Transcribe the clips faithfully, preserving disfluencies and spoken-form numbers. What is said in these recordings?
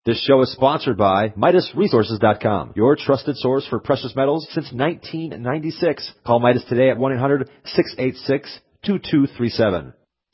This show is sponsored by Midas Resources dot com, your trusted source for precious metals since nineteen ninety-six. Call Midas today at one eight hundred, six eight six, two two three seven.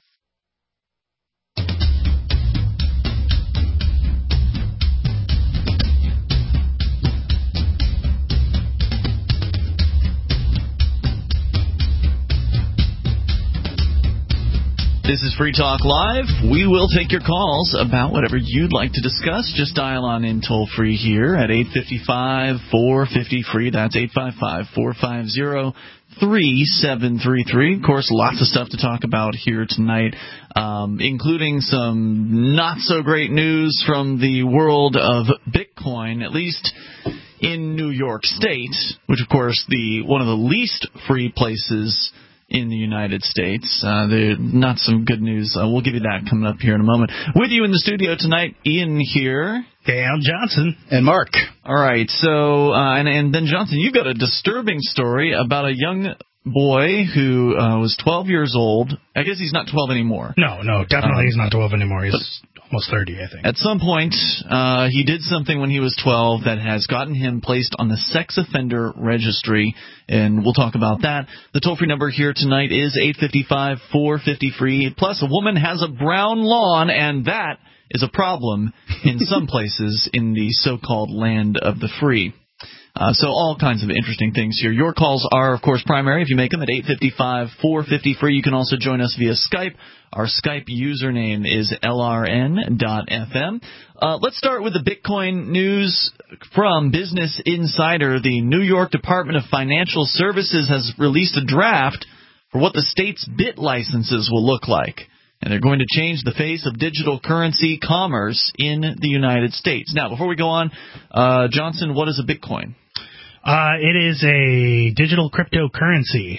This is Free Talk Live. We will take your calls about whatever you'd like to discuss. Just dial on in toll-free here at eight five five, four five zero, free. That's eight five five, four five zero, three seven three three. Of course, lots of stuff to talk about here tonight, um, including some not-so-great news from the world of Bitcoin, at least in New York State, which, of course, the one of the least free places in the United States. Uh, not some good news. Uh, we'll give you that coming up here in a moment. With you in the studio tonight, Ian here. Gail Johnson. And Mark. All right. So, uh, and, and then, Johnson, you got a disturbing story about a young boy who uh, was twelve years old. I guess he's not twelve anymore. No, no, definitely um, he's not twelve anymore. He's but, almost thirty, I think. At some point, uh, he did something when he was twelve that has gotten him placed on the sex offender registry, and we'll talk about that. The toll-free number here tonight is eight five five, four five zero, free. Plus, a woman has a brown lawn, and that is a problem in some places in the so-called land of the free. Uh, so all kinds of interesting things here. Your calls are, of course, primary if you make them at eight five five, four five zero, free. You can also join us via Skype. Our Skype username is L R N dot F M. Uh, let's start with the Bitcoin news from Business Insider. The New York Department of Financial Services has released a draft for what the state's bit licenses will look like. And they're going to change the face of digital currency commerce in the United States. Now, before we go on, uh, Johnson, what is a Bitcoin? Uh, it is a digital cryptocurrency.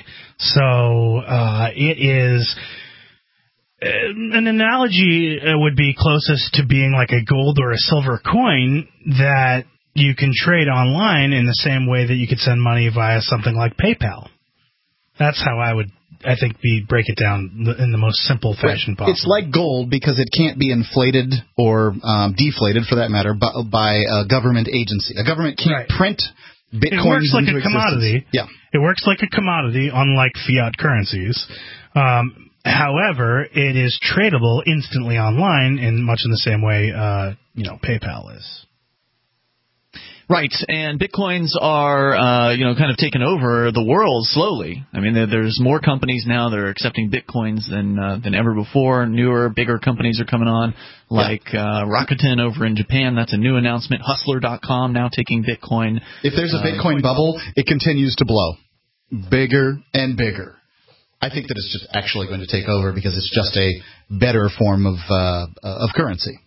So uh, it is uh, an analogy would be closest to being like a gold or a silver coin that you can trade online in the same way that you could send money via something like PayPal. That's how I would, I think, be break it down in the most simple fashion possible. It's like gold because it can't be inflated or um, deflated, for that matter, by, by a government agency. A government can't right. print Bitcoin. It works like a commodity. Yeah. It works like a commodity, unlike fiat currencies. Um, however, it is tradable instantly online in much in the same way, uh, you know, PayPal is. Right, and Bitcoins are, uh, you know, kind of taking over the world slowly. I mean, there, there's more companies now that are accepting Bitcoins than uh, than ever before. Newer, bigger companies are coming on, like yeah. uh, Rakuten over in Japan. That's a new announcement. Hustler dot com now taking Bitcoin. If there's a Bitcoin uh, bubble, it continues to blow. Bigger and bigger. I think that it's just actually going to take over because it's just a better form of uh, of currency.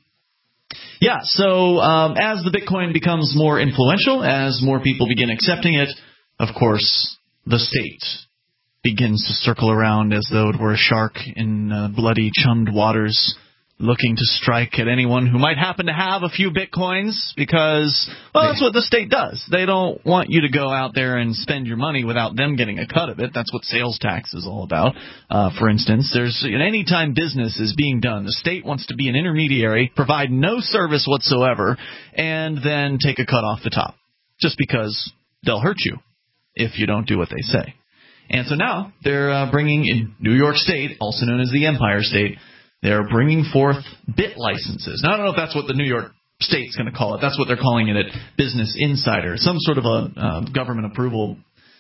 Yeah, so um, as the Bitcoin becomes more influential, as more people begin accepting it, of course, the state begins to circle around as though it were a shark in uh, bloody, chummed waters, looking to strike at anyone who might happen to have a few Bitcoins because, well, that's what the state does. They don't want you to go out there and spend your money without them getting a cut of it. That's what sales tax is all about. Uh, for instance, there's any time business is being done, the state wants to be an intermediary, provide no service whatsoever, and then take a cut off the top just because they'll hurt you if you don't do what they say. And so now they're uh, bringing in New York State, also known as the Empire State, they're bringing forth bit licenses. Now, I don't know if that's what the New York State's going to call it. That's what they're calling it at Business Insider, some sort of a uh, government approval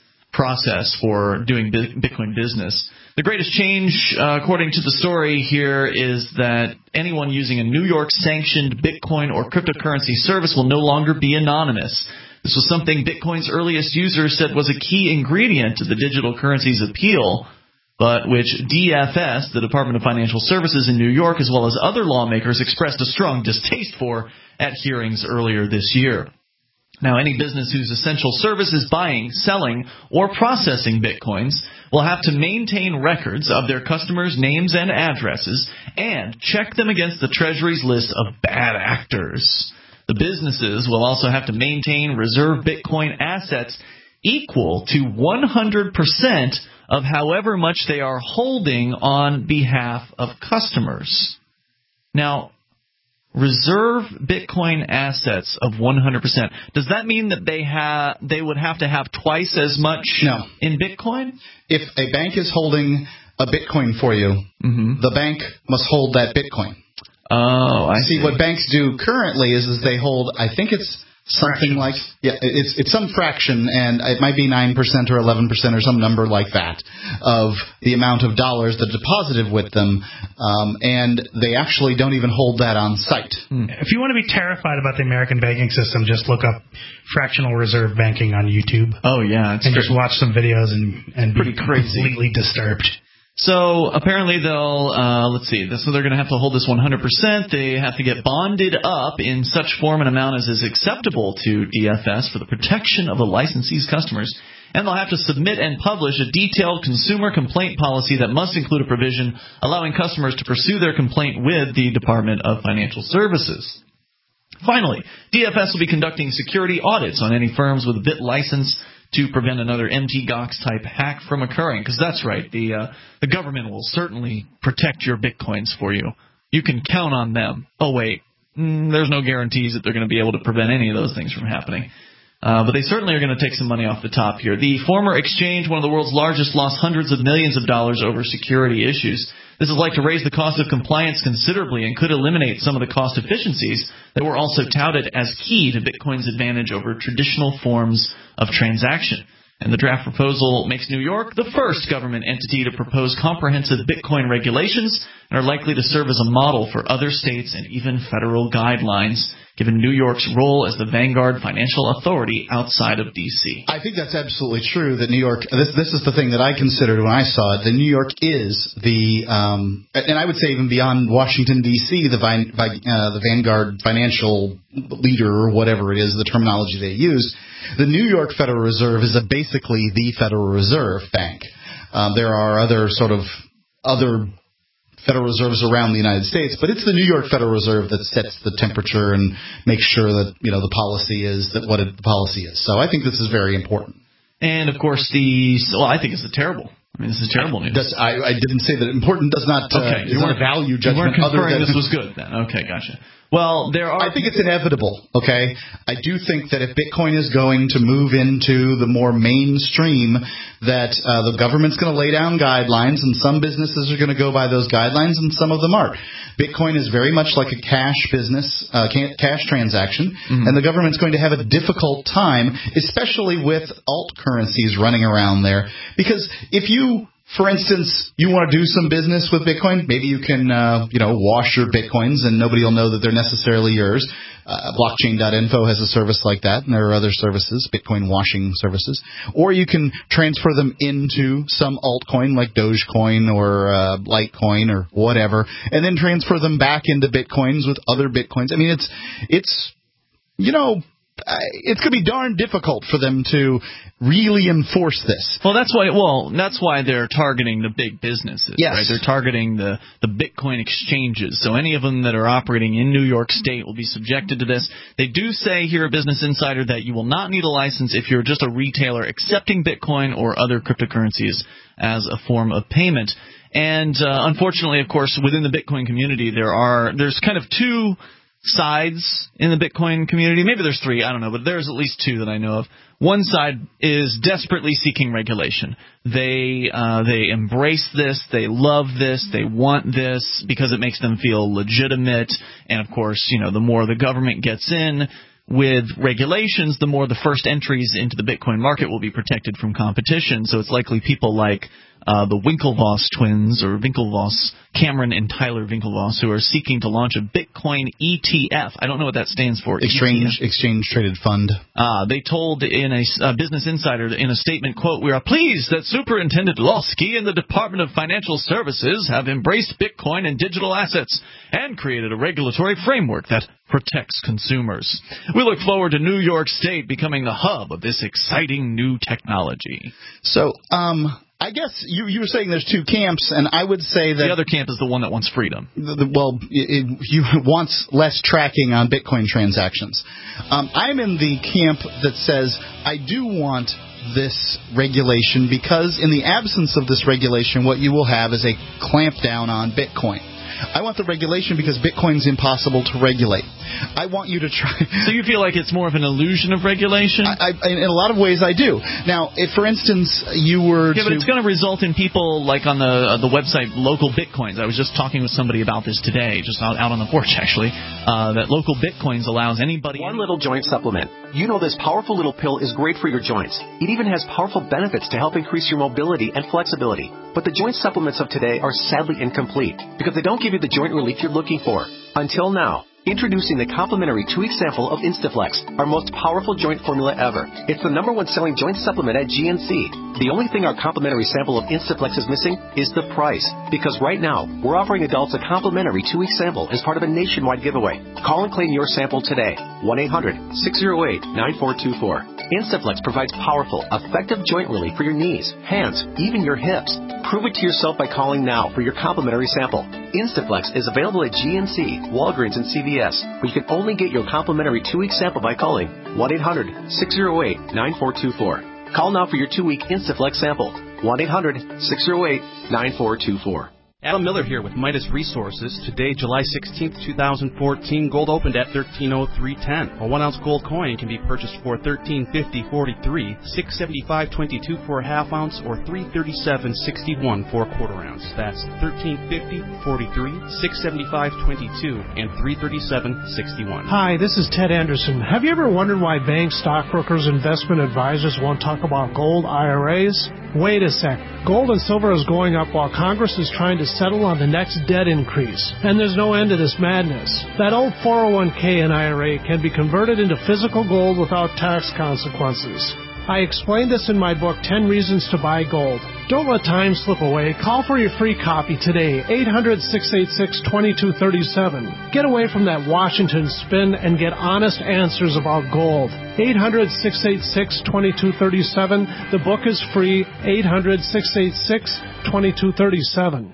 process for doing Bitcoin business. The greatest change, uh, according to the story here, is that anyone using a New York-sanctioned Bitcoin or cryptocurrency service will no longer be anonymous. This was something Bitcoin's earliest users said was a key ingredient to the digital currency's appeal, but which D F S, the Department of Financial Services in New York, as well as other lawmakers, expressed a strong distaste for at hearings earlier this year. Now, any business whose essential service is buying, selling, or processing Bitcoins will have to maintain records of their customers' names and addresses and check them against the Treasury's list of bad actors. The businesses will also have to maintain reserve Bitcoin assets equal to one hundred percent of however much they are holding on behalf of customers. Now, reserve Bitcoin assets of one hundred percent. Does that mean that they ha- they would have to have twice as much no. in Bitcoin? If a bank is holding a Bitcoin for you, mm-hmm. the bank must hold that Bitcoin. Oh, I see. See, what banks do currently is, is they hold, I think it's something like, yeah, it's it's some fraction, and it might be nine percent or eleven percent or some number like that of the amount of dollars that deposited with them, um, and they actually don't even hold that on site. Hmm. If you want to be terrified about the American banking system, just look up fractional reserve banking on YouTube. Oh, yeah. It's and just watch some videos and, and pretty be crazy. completely disturbed. So apparently they'll, uh, let's see, so they're going to have to hold this one hundred percent. They have to get bonded up in such form and amount as is acceptable to D F S for the protection of the licensee's customers. And they'll have to submit and publish a detailed consumer complaint policy that must include a provision allowing customers to pursue their complaint with the Department of Financial Services. Finally, D F S will be conducting security audits on any firms with a bit license to prevent another M T Gox type hack from occurring. Because that's right, the uh, the government will certainly protect your Bitcoins for you. You can count on them. Oh, wait, mm, there's no guarantees that they're going to be able to prevent any of those things from happening. Uh, but they certainly are going to take some money off the top here. The former exchange, one of the world's largest, lost hundreds of millions of dollars over security issues. This is like to raise the cost of compliance considerably and could eliminate some of the cost efficiencies that were also touted as key to Bitcoin's advantage over traditional forms of transaction. And the draft proposal makes New York the first government entity to propose comprehensive Bitcoin regulations and are likely to serve as a model for other states and even federal guidelines, given New York's role as the vanguard financial authority outside of D C. I think that's absolutely true that New York, this this is the thing that I considered when I saw it, that New York is the, um, and I would say even beyond Washington, D C, the, uh, the vanguard financial leader or whatever it is, the terminology they use. The New York Federal Reserve is a basically the Federal Reserve Bank. Um, there are other sort of other Federal Reserves around the United States, but it's the New York Federal Reserve that sets the temperature and makes sure that, you know, the policy is that what it, the policy is. So I think this is very important. And of course, the well, I think it's a terrible. I mean, this is terrible news. Does, I, I didn't say that important does not. Okay, uh, is not a value judgment. You weren't other than this was good then. Okay, gotcha. Well, there are. I think it's inevitable. Okay, I do think that if Bitcoin is going to move into the more mainstream, that uh, the government's going to lay down guidelines, and some businesses are going to go by those guidelines, and some of them aren't. Bitcoin is very much like a cash business, uh, cash transaction, mm-hmm. and the government's going to have a difficult time, especially with alt currencies running around there, because if you For instance, you want to do some business with Bitcoin, maybe you can, uh, you know, wash your Bitcoins and nobody will know that they're necessarily yours. Uh, blockchain dot info has a service like that, and there are other services, Bitcoin washing services. Or you can transfer them into some altcoin like Dogecoin or uh, Litecoin or whatever, and then transfer them back into Bitcoins with other Bitcoins. I mean, it's, it's, you know, it's going to be darn difficult for them to really enforce this. Well, that's why. Well, that's why they're targeting the big businesses. Yes. Right? They're targeting the the Bitcoin exchanges. So any of them that are operating in New York State will be subjected to this. They do say here at Business Insider that you will not need a license if you're just a retailer accepting Bitcoin or other cryptocurrencies as a form of payment. And uh, unfortunately, of course, within the Bitcoin community, there are there's kind of two sides in the Bitcoin community. Maybe there's three, I don't know, but there's at least two that I know of. One side is desperately seeking regulation. They uh, they embrace this, they love this, they want this because it makes them feel legitimate. And of course, you know, the more the government gets in with regulations, the more the first entries into the Bitcoin market will be protected from competition. So it's likely people like uh, the Winklevoss twins, or Winklevoss, Cameron and Tyler Winklevoss, who are seeking to launch a Bitcoin E T F. I don't know what that stands for. Exchange E T F. Exchange Traded Fund. Uh, they told in a uh, Business Insider in a statement, quote, "We are pleased that Superintendent Losky and the Department of Financial Services have embraced Bitcoin and digital assets and created a regulatory framework that protects consumers. We look forward to New York State becoming the hub of this exciting new technology." So, um... I guess you, you were saying there's two camps, and I would say that the other camp is the one that wants freedom. The, the, well, it, it, you wants less tracking on Bitcoin transactions. Um, I'm in the camp that says I do want this regulation because in the absence of this regulation, what you will have is a clampdown on Bitcoin. I want the regulation because Bitcoin's impossible to regulate. I want you to try. So you feel like it's more of an illusion of regulation? I, I, in a lot of ways, I do. Now, if, for instance, you were yeah, to... but it's going to result in people like on the uh, the website Local Bitcoins. I was just talking with somebody about this today, just out, out on the porch, actually, uh, that Local Bitcoins allows anybody... One little joint supplement. You know this powerful little pill is great for your joints. It even has powerful benefits to help increase your mobility and flexibility. But the joint supplements of today are sadly incomplete because they don't give you the joint relief you're looking for. Until now. Introducing the complimentary two-week sample of Instaflex, our most powerful joint formula ever. It's the number one selling joint supplement at G N C. The only thing our complimentary sample of Instaflex is missing is the price. Because right now, we're offering adults a complimentary two-week sample as part of a nationwide giveaway. Call and claim your sample today. one eight hundred six oh eight nine four two four. Instaflex provides powerful, effective joint relief for your knees, hands, even your hips. Prove it to yourself by calling now for your complimentary sample. Instaflex is available at G N C, Walgreens, and C V S, where you can only get your complimentary two-week sample by calling one eight hundred six oh eight nine four two four. Call now for your two-week Instaflex sample. one eight hundred six oh eight nine four two four. Adam Miller here with Midas Resources. Today, July sixteenth, twenty fourteen, gold opened at thirteen oh three ten. A one ounce gold coin can be purchased for thirteen fifty forty-three, six seventy-five twenty-two for a half ounce, or three thirty-seven sixty-one for a quarter ounce. That's thirteen fifty forty-three, six seventy-five twenty-two, and three thirty-seven sixty-one. Hi, this is Ted Anderson. Have you ever wondered why banks, stockbrokers, investment advisors won't talk about gold I R As? Wait a sec. Gold and silver is going up while Congress is trying to settle on the next debt increase. And there's no end to this madness. That old four oh one k and I R A can be converted into physical gold without tax consequences. I explained this in my book, ten Reasons to Buy Gold. Don't let time slip away. Call for your free copy today, eight hundred six eight six two two three seven. Get away from that Washington spin and get honest answers about gold. eight hundred six eight six two two three seven. The book is free, eight hundred six eight six two two three seven.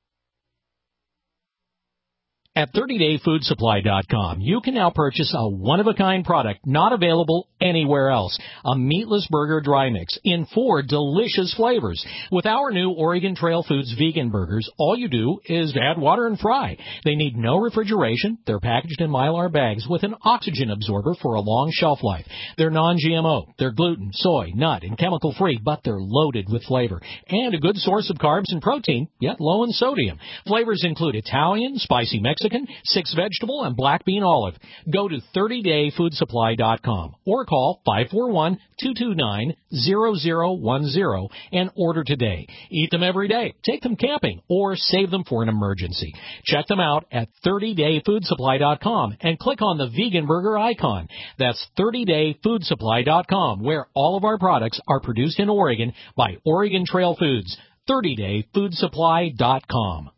At thirty day food supply dot com, you can now purchase a one-of-a-kind product not available anywhere else. A meatless burger dry mix in four delicious flavors. With our new Oregon Trail Foods vegan burgers, all you do is add water and fry. They need no refrigeration. They're packaged in Mylar bags with an oxygen absorber for a long shelf life. They're non G M O. They're gluten, soy, nut, and chemical-free, but they're loaded with flavor. And a good source of carbs and protein, yet low in sodium. Flavors include Italian, spicy Mexican, six vegetable, and black bean olive. Go to thirty day food supply dot com or call five four one, two two nine, zero zero one zero and order today. Eat them every day, take them camping, or save them for an emergency. Check them out at thirty day food supply dot com and click on the vegan burger icon. That's thirty day food supply dot com, where all of our products are produced in Oregon by Oregon Trail Foods. thirty day food supply dot com.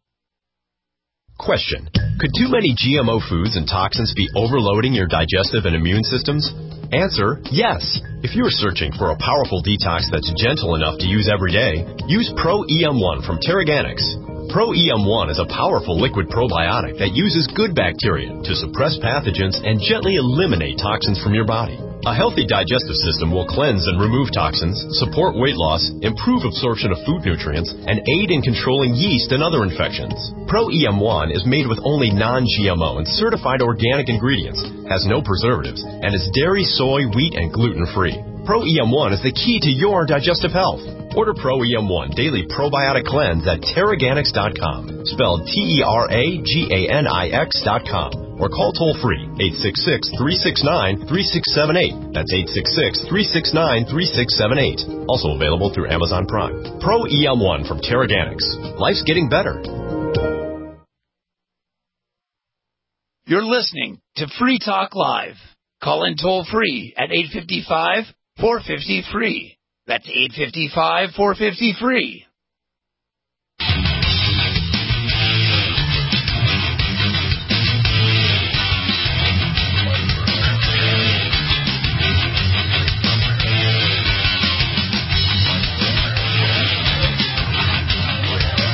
Question. Could too many G M O foods and toxins be overloading your digestive and immune systems? Answer, yes. If you are searching for a powerful detox that's gentle enough to use every day, use Pro E M one from Terraganics. Pro E M one is a powerful liquid probiotic that uses good bacteria to suppress pathogens and gently eliminate toxins from your body. A healthy digestive system will cleanse and remove toxins, support weight loss, improve absorption of food nutrients, and aid in controlling yeast and other infections. Pro E M one is made with only non G M O and certified organic ingredients, has no preservatives, and is dairy, soy, wheat, and gluten-free. Pro E M one is the key to your digestive health. Order Pro E M one Daily Probiotic Cleanse at Terraganics dot com, spelled T E R A G A N I X dot com, or call toll-free eight six six, three six nine, three six seven eight. That's eight six six, three six nine, three six seven eight. Also available through Amazon Prime. Pro E M one from Terraganics. Life's getting better. You're listening to Free Talk Live. Call in toll-free at eight five five, four five zero, free. That's eight five five, four five zero, free.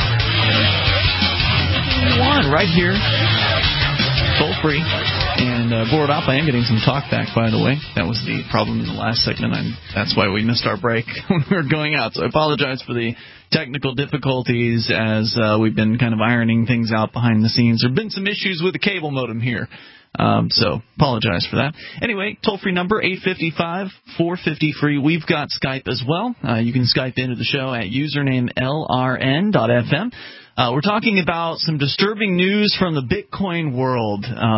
Right here, toll free, and And uh, Board Up, I am getting some talk back, by the way. That was the problem in the last segment. And that's why we missed our break when we were going out. So I apologize for the technical difficulties as uh, we've been kind of ironing things out behind the scenes. There have been some issues with the cable modem here. Um, so apologize for that. Anyway, toll-free number, eight five five, four five zero, free. We've got Skype as well. Uh, you can Skype into the show at username L R N dot F M. Uh, we're talking about some disturbing news from the Bitcoin world. Uh,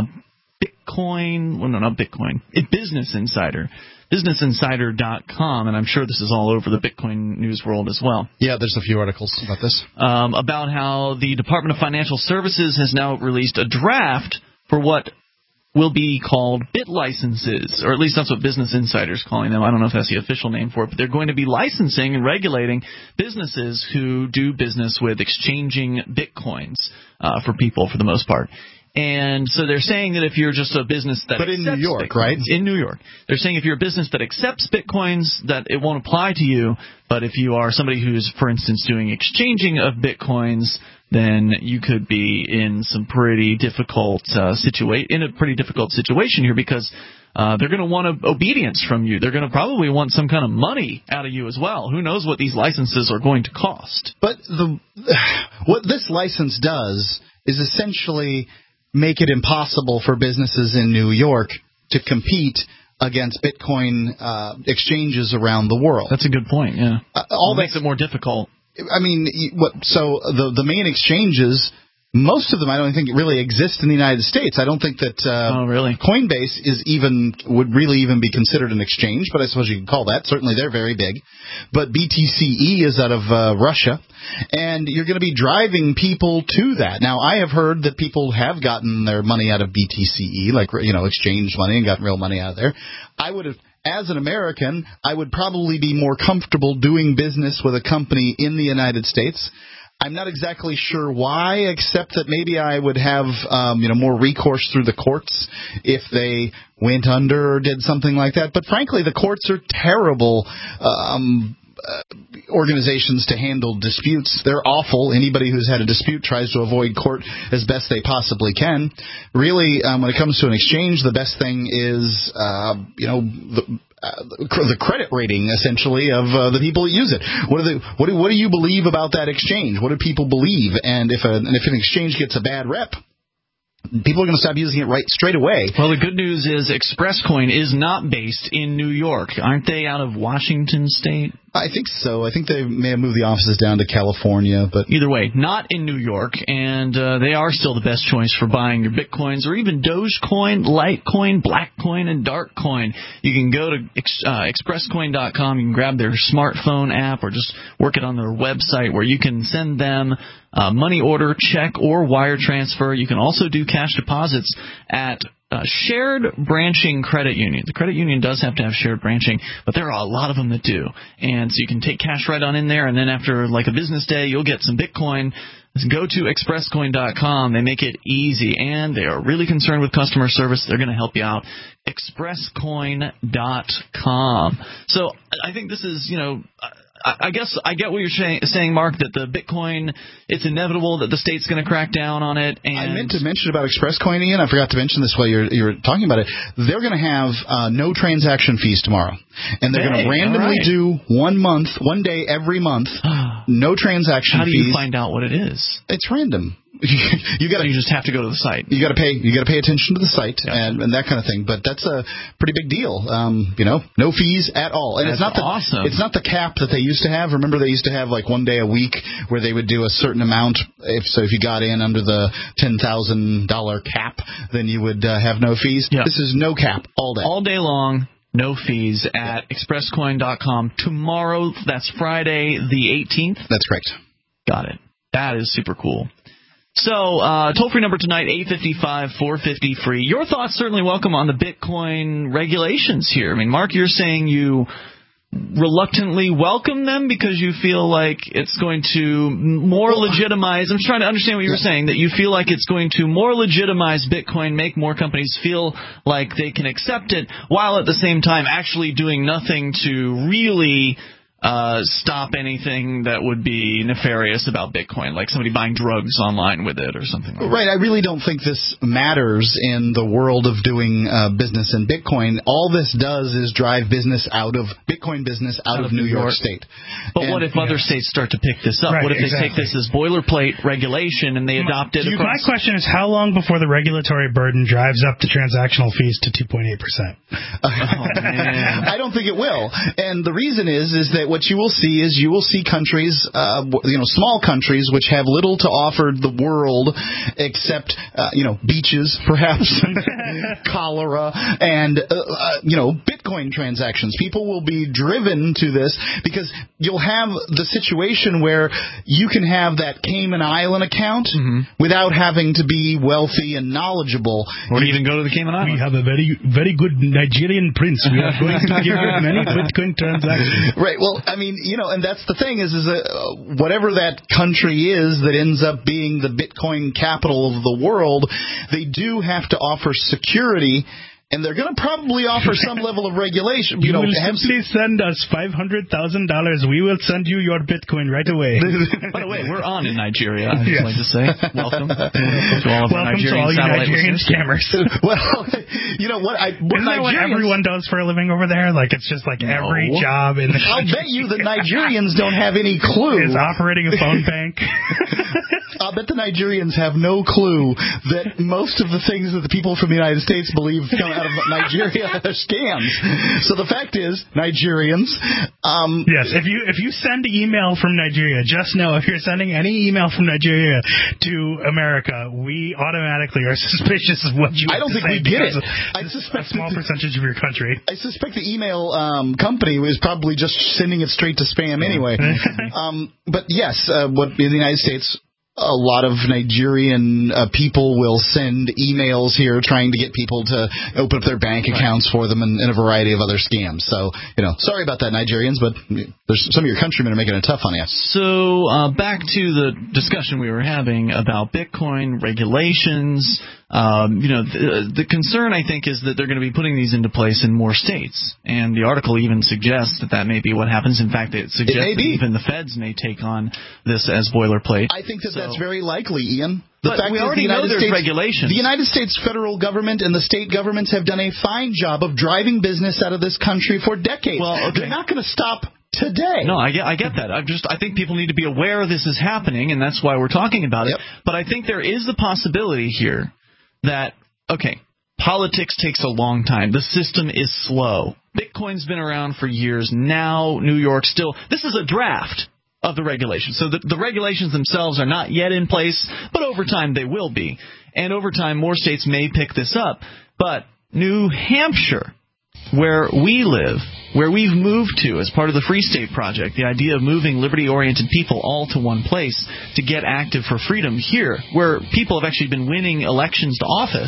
Bitcoin, well, no, not Bitcoin, it, Business Insider. business insider dot com, and I'm sure this is all over the Bitcoin news world as well. Yeah, there's a few articles about this. Um, about how the Department of Financial Services has now released a draft for what will be called bit licenses, or at least that's what Business Insider's calling them. I don't know if that's the official name for it, but they're going to be licensing and regulating businesses who do business with exchanging bitcoins uh, for people, for the most part. And so they're saying that if you're just a business that But in accepts New York, bitcoins, right? In New York. They're saying if you're a business that accepts bitcoins, that it won't apply to you. But if you are somebody who's, for instance, doing exchanging of bitcoins, then you could be in some pretty difficult uh, situa- in a pretty difficult situation here, because uh, they're going to want a, obedience from you. They're going to probably want some kind of money out of you as well. Who knows what these licenses are going to cost? But the what this license does is essentially make it impossible for businesses in New York to compete against Bitcoin uh, exchanges around the world. That's a good point, yeah. Uh, all it makes it more difficult. I mean, what? So the the main exchanges, most of them I don't think really exist in the United States. I don't think that uh, oh, really? Coinbase is even would really even be considered an exchange, but I suppose you can call that. Certainly they're very big. But B T C E is out of uh, Russia, and you're going to be driving people to that. Now, I have heard that people have gotten their money out of B T C E, like, you know, exchanged money and gotten real money out of there. I would have. As an American, I would probably be more comfortable doing business with a company in the United States. I'm not exactly sure why, except that maybe I would have um, you know, more recourse through the courts if they went under or did something like that. But frankly, the courts are terrible um, uh, organizations to handle disputes. They're awful. Anybody who's had a dispute tries to avoid court as best they possibly can. Really, um, when it comes to an exchange, the best thing is, uh, you know, the, uh, the credit rating, essentially, of uh, the people that use it. What do, they, what, do, what do you believe about that exchange? What do people believe? And if, a, and if an exchange gets a bad rep, people are going to stop using it right straight away. Well, the good news is ExpressCoin is not based in New York. Aren't they out of Washington State? I think so. I think they may have moved the offices down to California, but either way, not in New York, and uh, they are still the best choice for buying your bitcoins, or even Dogecoin, Litecoin, Blackcoin, and Darkcoin. You can go to uh, express coin dot com. You can grab their smartphone app, or just work it on their website, where you can send them uh, money order, check, or wire transfer. You can also do cash deposits at Uh, shared branching credit union. The credit union does have to have shared branching, but there are a lot of them that do. And so you can take cash right on in there, and then after like a business day, you'll get some Bitcoin. Go to express coin dot com. They make it easy, and they are really concerned with customer service. They're going to help you out. express coin dot com. So I think this is, you know, I guess I get what you're saying, Mark, that the Bitcoin, it's inevitable that the state's going to crack down on it. And I meant to mention about ExpressCoin, Ian. I forgot to mention this while you're, you're talking about it. They're going to have uh, no transaction fees tomorrow. And they're hey, going to randomly right. do one month, one day every month, no transaction fees. How do you find out what it is? It's random. you got so you just have to go to the site. You got to pay. You got to pay attention to the site yeah. and, and that kind of thing. But that's a pretty big deal. Um, you know, no fees at all. And that's it's not the, awesome. It's not the cap that they used to have. Remember, they used to have like one day a week where they would do a certain amount. If so, if you got in under the ten thousand dollar cap, then you would uh, have no fees. Yeah. This is no cap all day. All day long. No fees at express coin dot com. Tomorrow, that's Friday the eighteenth. That's correct. Got it. That is super cool. So, uh, toll-free number tonight, eight five five, four five zero, free. Your thoughts certainly welcome on the Bitcoin regulations here. I mean, Mark, you're saying you reluctantly welcome them because you feel like it's going to more legitimize. I'm just trying to understand what you were saying, that you feel like it's going to more legitimize Bitcoin, make more companies feel like they can accept it, while at the same time actually doing nothing to really uh, stop anything that would be nefarious about Bitcoin, like somebody buying drugs online with it or something like right, that. I really don't think this matters in the world of doing uh, business in Bitcoin. All this does is drive business out of Bitcoin business out, out of, of New York, York State. But and, what if yeah. other states start to pick this up? Right, what if exactly. they take this as boilerplate regulation and they my, adopt it you, across? My question is, how long before the regulatory burden drives up the transactional fees to two point eight percent? Oh, man. I don't think it will. And the reason is, is that what you will see is you will see countries, uh, you know, small countries which have little to offer the world except, uh, you know, beaches, perhaps, cholera, and, uh, uh, you know, Bitcoin transactions. People will be driven to this because you'll have the situation where you can have that Cayman Island account mm-hmm. without having to be wealthy and knowledgeable. Or even go to the Cayman Islands. We have a very, very good Nigerian prince. We are going to give you many Bitcoin transactions. Right. Well, I mean, you know, and that's the thing is, is that uh, whatever that country is that ends up being the Bitcoin capital of the world, they do have to offer security. And they're going to probably offer some level of regulation. You, you know, will simply send us five hundred thousand dollars. We will send you your Bitcoin right away. By the way, we're on in Nigeria, I'd yes. like to say. Welcome. Welcome to all of Welcome our Nigerian, to all you Nigerian listeners. scammers. Well, you know what? I, what Isn't that what everyone does for a living over there? Like, it's just like no. every job in the country. I'll bet you the Nigerians don't have any clue. Is operating a phone bank. I'll bet the Nigerians have no clue that most of the things that the people from the United States believe come out of Nigeria are scams. So the fact is, Nigerians. Um, yes, if you if you send email from Nigeria, just know if you're sending any email from Nigeria to America, we automatically are suspicious of what you. I don't think we get it. I suspect a small percentage of your country. I suspect the email um, company is probably just sending it straight to spam anyway. um, but yes, uh, what in the United States. A lot of Nigerian uh, people will send emails here trying to get people to open up their bank accounts right. for them and, and a variety of other scams. So, you know, sorry about that, Nigerians, but there's some of your countrymen are making it tough on you. So, uh, back to the discussion we were having about Bitcoin regulations. Um, you know, the, the concern, I think, is that they're going to be putting these into place in more states. And the article even suggests that that may be what happens. In fact, it suggests it that even the feds may take on this as boilerplate. I think that so, that's very likely, Ian. The but fact we is already the United know there's States, regulations. The United States federal government and the state governments have done a fine job of driving business out of this country for decades. Well, okay. They're not going to stop today. No, I get, I get that. I just, I think people need to be aware this is happening, and that's why we're talking about yep. it. But I think there is the possibility here that, okay, politics takes a long time. The system is slow. Bitcoin's been around for years. Now New York still, this is a draft of the regulations. So the, the regulations themselves are not yet in place, but over time they will be. And over time more states may pick this up. But New Hampshire, where we live, where we've moved to as part of the Free State Project, the idea of moving liberty-oriented people all to one place to get active for freedom here, where people have actually been winning elections to office,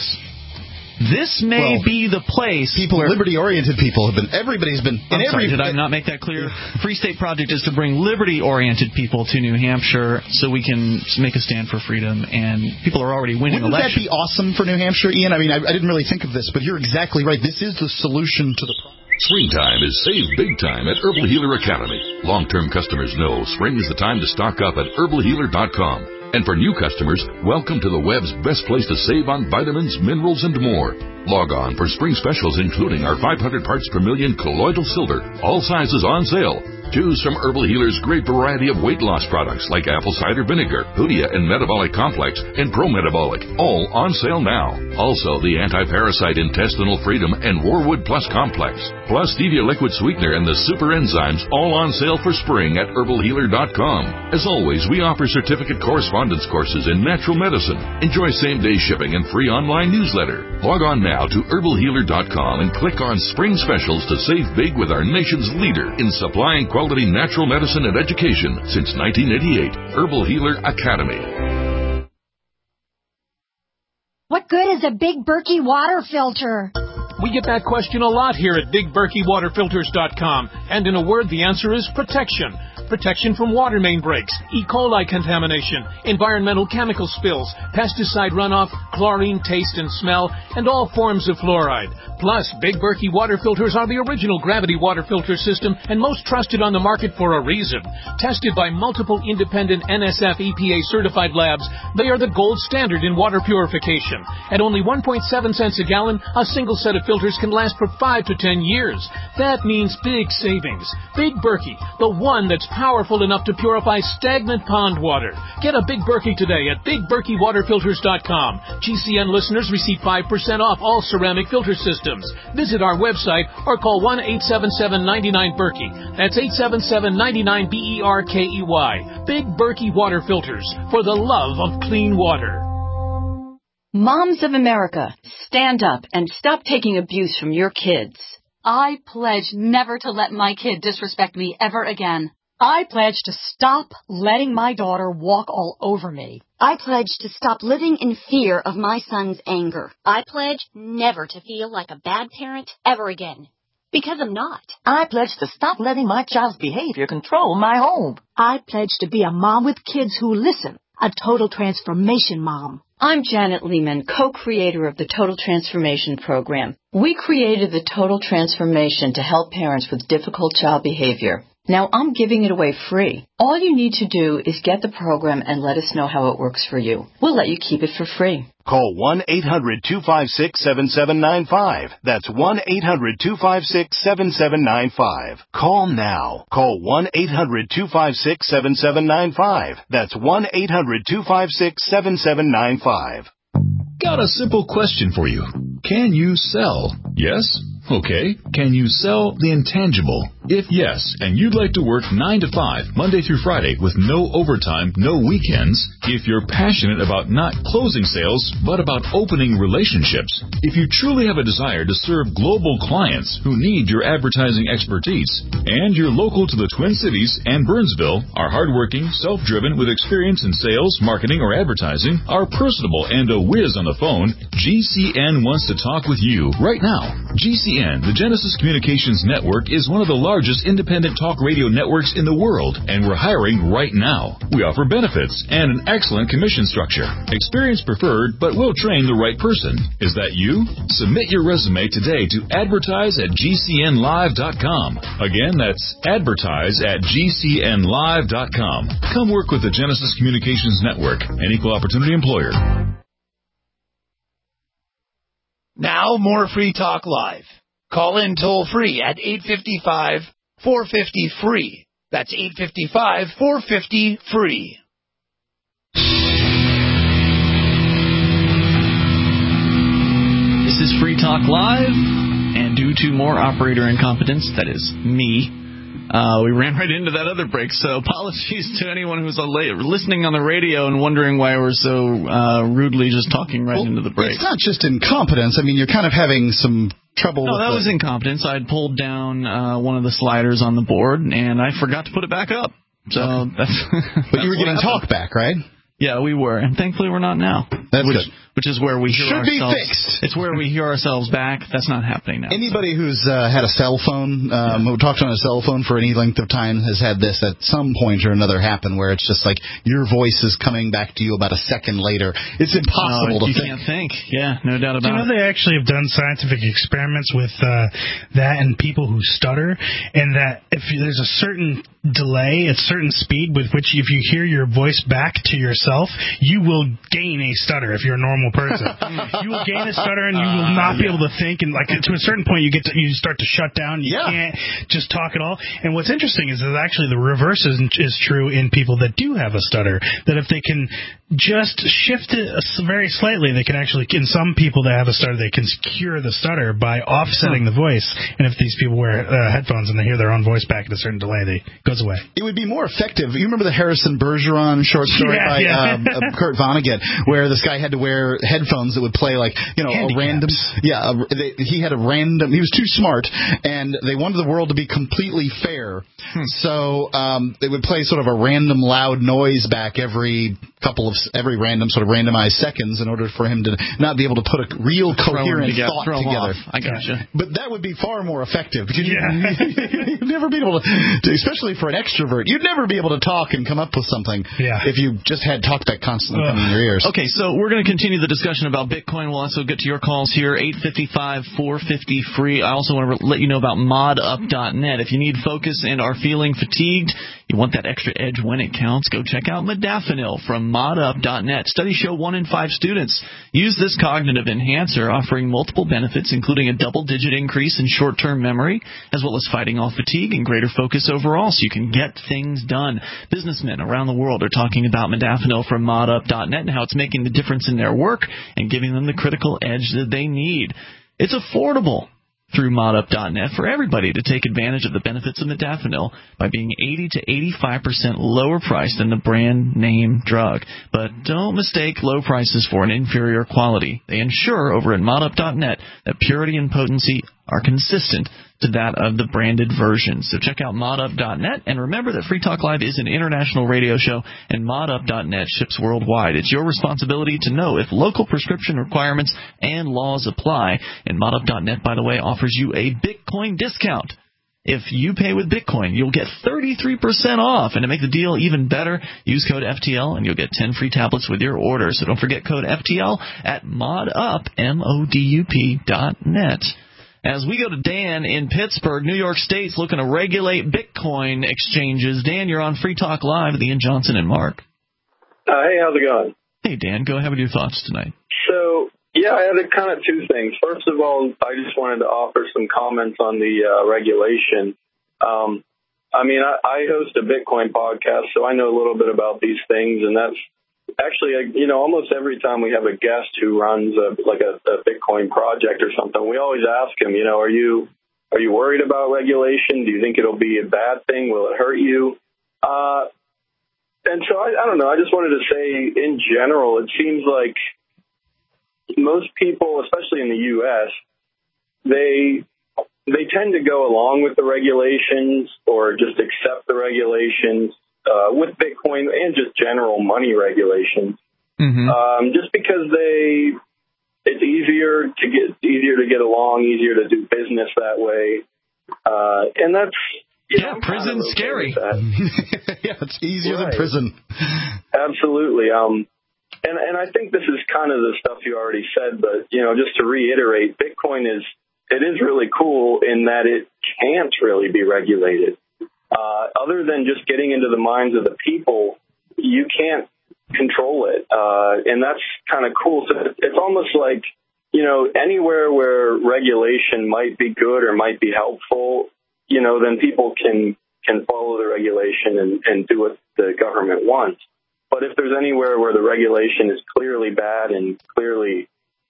this may well, be the place. People, where, liberty-oriented people have been. Everybody's been. I'm in sorry, every, did I not make that clear? Free State Project is to bring liberty-oriented people to New Hampshire so we can make a stand for freedom. And people are already winning Wouldn't elections. Wouldn't that be awesome for New Hampshire, Ian? I mean, I, I didn't really think of this, but you're exactly right. This is the solution to the problem. Springtime is save big time at Herbal Healer Academy. Long-term customers know spring is the time to stock up at herbal healer dot com. And for new customers, welcome to the web's best place to save on vitamins, minerals, and more. Log on for spring specials including our five hundred parts per million colloidal silver, all sizes on sale. Choose from Herbal Healer's great variety of weight loss products like apple cider vinegar, Hoodia and Metabolic Complex, and Pro Metabolic, all on sale now. Also, the anti-parasite intestinal freedom and Warwood Plus Complex, plus Stevia liquid sweetener and the super enzymes, all on sale for spring at herbal healer dot com. As always, we offer certificate correspondence courses in natural medicine. Enjoy same-day shipping and free online newsletter. Log on now to herbal healer dot com and click on Spring Specials to save big with our nation's leader in supplying quality natural medicine and education since nineteen eighty-eight. Herbal Healer Academy. What good is a Big Berkey water filter? We get that question a lot here at big berkey water filters dot com. And in a word, the answer is protection. protection from water main breaks, E. coli contamination, environmental chemical spills, pesticide runoff, chlorine taste and smell, and all forms of fluoride. Plus, Big Berkey water filters are the original gravity water filter system and most trusted on the market for a reason. Tested by multiple independent N S F E P A certified labs, they are the gold standard in water purification. At only one point seven cents a gallon, a single set of filters can last for five to ten years. That means big savings. Big Berkey, the one that's powerful enough to purify stagnant pond water. Get a Big Berkey today at big berkey water filters dot com. G C N listeners receive five percent off all ceramic filter systems. Visit our website or call one eight seven seven, nine nine, Berkey. That's eight seven seven, nine nine, B E R K E Y. Big Berkey Water Filters, for the love of clean water. Moms of America, stand up and stop taking abuse from your kids. I pledge never to let my kid disrespect me ever again. I pledge to stop letting my daughter walk all over me. I pledge to stop living in fear of my son's anger. I pledge never to feel like a bad parent ever again. Because I'm not. I pledge to stop letting my child's behavior control my home. I pledge to be a mom with kids who listen. A total transformation mom. I'm Janet Lehman, co-creator of the Total Transformation Program. We created the Total Transformation to help parents with difficult child behavior. Now I'm giving it away free. All you need to do is get the program and let us know how it works for you. We'll let you keep it for free. Call one eight hundred, two five six, seven seven nine five. That's one eight hundred, two five six, seven seven nine five. Call now. Call one eight hundred, two five six, seven seven nine five. That's one eight hundred, two five six, seven seven nine five. Got a simple question for you. Can you sell? Yes? Okay. Can you sell the intangible? If yes, and you'd like to work nine to five, Monday through Friday, with no overtime, no weekends, if you're passionate about not closing sales, but about opening relationships, if you truly have a desire to serve global clients who need your advertising expertise, and you're local to the Twin Cities and Burnsville, are hardworking, self-driven, with experience in sales, marketing, or advertising, are personable, and a whiz on the phone, G C N wants to talk with you right now. G C N, the Genesis Communications Network, is one of the largest independent talk radio networks in the world, and we're hiring right now. We offer benefits and an excellent commission structure. Experience preferred, but we'll train the right person. Is that you? Submit your resume today to advertise at G C N live dot com. Again, that's advertise at G C N live dot com. Come work with the Genesis Communications Network, an equal opportunity employer. Now, more Free Talk Live. Call in toll free at eight five five, four five zero, free. That's eight five five, four five zero, free. This is Free Talk Live, and due to more operator incompetence, that is me, Uh, we ran right into that other break, so apologies to anyone who's listening on the radio and wondering why we're so uh, rudely just talking right well, into the break. It's not just incompetence. I mean, you're kind of having some trouble no, with that the... was incompetence. I'd pulled down uh, one of the sliders on the board, and I forgot to put it back up. So okay. that's. But that's you were getting talk back, right? Yeah, we were, and thankfully we're not now. That's which, good. Which is where we hear Should ourselves. be fixed. It's where we hear ourselves back. That's not happening now. Anybody who's uh, had a cell phone, um, yeah. who talked on a cell phone for any length of time, has had this at some point or another happen, where it's just like your voice is coming back to you about a second later. It's impossible no, to you think. You can't think. Yeah, no doubt about Do you know it. They actually have done scientific experiments with uh, that and people who stutter, and that if there's a certain delay, a certain speed with which if you hear your voice back to yourself, you will gain a stutter if you're a normal person. You will gain a stutter and you will not uh, be yeah. able to think, and like to a certain point you get to, you start to shut down. You yeah. can't just talk at all. And what's interesting is that actually the reverse is, is true in people that do have a stutter, that if they can just shift it very slightly, they can actually, in some people that have a stutter, they can cure the stutter by offsetting huh. the voice. And if these people wear uh, headphones and they hear their own voice back at a certain delay, they it goes away. It would be more effective. You remember the Harrison Bergeron short story yeah, by yeah. Um, uh, Kurt Vonnegut, where this guy had to wear headphones that would play like, you know, Handicaps. a random, yeah, a, they, he had a random, he was too smart, and they wanted the world to be completely fair. Hmm. So um, they would play sort of a random loud noise back every couple of every random sort of randomized seconds in order for him to not be able to put a real coherent together, thought together. Off. I gotcha. But that would be far more effective because yeah. you'd, you'd never be able to, especially for an extrovert, you'd never be able to talk and come up with something yeah. if you just had TalkBack constantly coming in your ears. Okay, so we're going to continue the discussion about Bitcoin. We'll also get to your calls here, eight five five, four five zero, free. I also want to let you know about mod up dot net. If you need focus and are feeling fatigued, you want that extra edge when it counts, go check out Modafinil from mod up dot net. Studies show one in five students use this cognitive enhancer, offering multiple benefits, including a double-digit increase in short-term memory, as well as fighting off fatigue and greater focus overall, so you can get things done. Businessmen around the world are talking about Modafinil from mod up dot net and how it's making the difference in their work and giving them the critical edge that they need. It's affordable through mod up dot net for everybody to take advantage of the benefits of Modafinil by being eighty to eighty-five percent lower priced than the brand name drug. But don't mistake low prices for an inferior quality. They ensure over at mod up dot net that purity and potency are consistent to that of the branded version. So check out mod up dot net, and remember that Free Talk Live is an international radio show, and mod up dot net ships worldwide. It's your responsibility to know if local prescription requirements and laws apply, and mod up dot net, by the way, offers you a Bitcoin discount. If you pay with Bitcoin, you'll get thirty-three percent off. And to make the deal even better, use code F T L and you'll get ten free tablets with your order. So don't forget code F T L at modup, M O D U P, dot net. As we go to Dan in Pittsburgh, New York State's looking to regulate Bitcoin exchanges. Dan, you're on Free Talk Live with Ian Johnson and Mark. Uh, hey, how's it going? Hey, Dan, go ahead with your thoughts tonight. So, yeah, I had a, kind of two things. First of all, I just wanted to offer some comments on the uh, regulation. Um, I mean, I, I host a Bitcoin podcast, so I know a little bit about these things, and that's actually, you know, almost every time we have a guest who runs a, like a, a Bitcoin project or something, we always ask him, you know, are you are you worried about regulation? Do you think it'll be a bad thing? Will it hurt you? Uh, and so I, I don't know. I just wanted to say, in general, it seems like most people, especially in the U S, they they tend to go along with the regulations or just accept the regulations. Uh, with Bitcoin and just general money regulations, mm-hmm. um, just because they, it's easier to get easier to get along, easier to do business that way, uh, and that's yeah, know, prison's okay scary. Yeah, it's easier right. than prison. Absolutely. Um, and and I think this is kind of the stuff you already said, but you know, just to reiterate, Bitcoin is it is really cool in that it can't really be regulated. Uh, other than just getting into the minds of the people, you can't control it. Uh, and that's kind of cool. So it's almost like, you know, anywhere where regulation might be good or might be helpful, you know, then people can, can follow the regulation and, and do what the government wants. But if there's anywhere where the regulation is clearly bad and clearly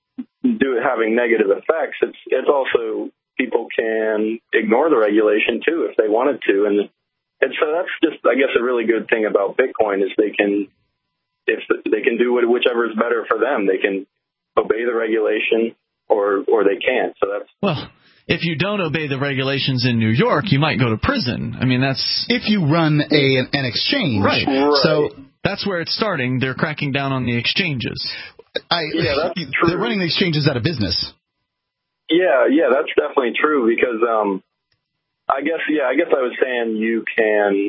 do having negative effects, it's, it's also, people can ignore the regulation too if they wanted to, and and so that's just, I guess, a really good thing about Bitcoin is they can, if they can do whichever is better for them, they can obey the regulation or or they can't. So that's well. If you don't obey the regulations in New York, you might go to prison. I mean, that's if you run a an exchange, right? right. So that's where it's starting. They're cracking down on the exchanges. I, yeah, that's true. They're running the exchanges out of business. Yeah, yeah, that's definitely true because um, I guess, yeah, I guess I was saying you can,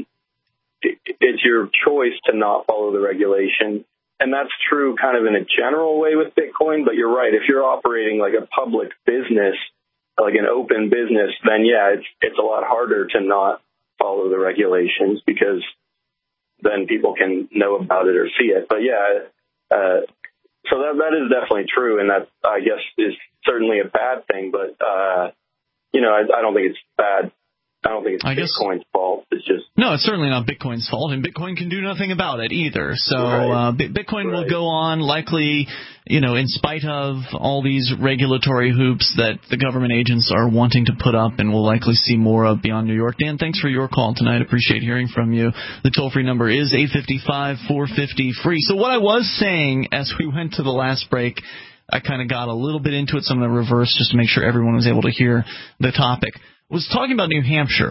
it's your choice to not follow the regulation. And that's true kind of in a general way with Bitcoin. But you're right. If you're operating like a public business, like an open business, then, yeah, it's it's a lot harder to not follow the regulations because then people can know about it or see it. But, yeah, uh, so that that is definitely true. And that, I guess, is certainly a bad thing, but, uh, you know, I, I don't think it's bad. I don't think it's I Bitcoin's guess, fault. It's just no, it's certainly not Bitcoin's fault, and Bitcoin can do nothing about it either. So right. uh, Bitcoin right. will go on likely, you know, in spite of all these regulatory hoops that the government agents are wanting to put up, and we'll likely see more of beyond New York. Dan, thanks for your call tonight. Appreciate hearing from you. The toll-free number is eight five five, four five zero, free. So what I was saying as we went to the last break, I kind of got a little bit into it, so I'm going to reverse just to make sure everyone was able to hear the topic. Was talking about New Hampshire.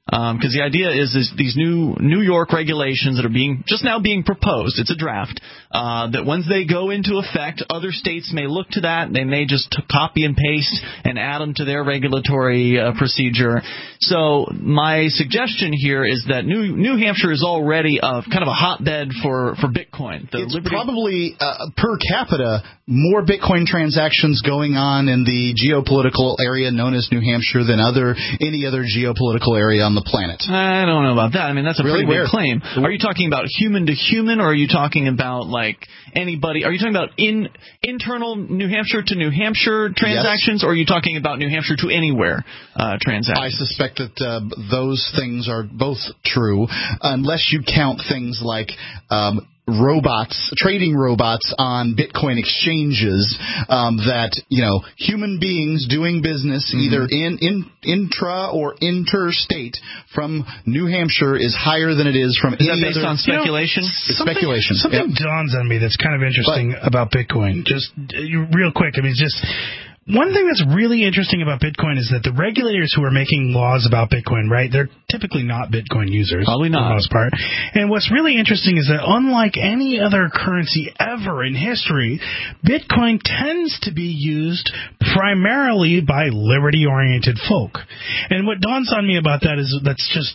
Because um, the idea is, is these new New York regulations that are being just now being proposed, it's a draft, uh, that once they go into effect, other states may look to that. They may just t- copy and paste and add them to their regulatory uh, procedure. So my suggestion here is that New New Hampshire is already a, kind of a hotbed for, for Bitcoin. The it's Liberty- probably, uh, per capita, more Bitcoin transactions going on in the geopolitical area known as New Hampshire than other any other geopolitical area on the planet. I don't know about that. I mean, that's a really pretty weird. big claim. Are you talking about human to human, or are you talking about, like, anybody? Are you talking about in internal New Hampshire to New Hampshire transactions, yes. or are you talking about New Hampshire to anywhere uh, transactions? I suspect that uh, those things are both true, unless you count things like um, robots, trading robots on Bitcoin exchanges um, that, you know, human beings doing business mm-hmm. either in, in intra or interstate from New Hampshire is higher than it is from is any that based other. on speculation? You know, something, speculation. Something yep. dawns on me that's kind of interesting but, about Bitcoin. Just uh, real quick, I mean, just... One thing that's really interesting about Bitcoin is that the regulators who are making laws about Bitcoin, right, they're typically not Bitcoin users. Probably not. For the most part. And what's really interesting is that unlike any other currency ever in history, Bitcoin tends to be used primarily by liberty-oriented folk. And what dawns on me about that is that's just...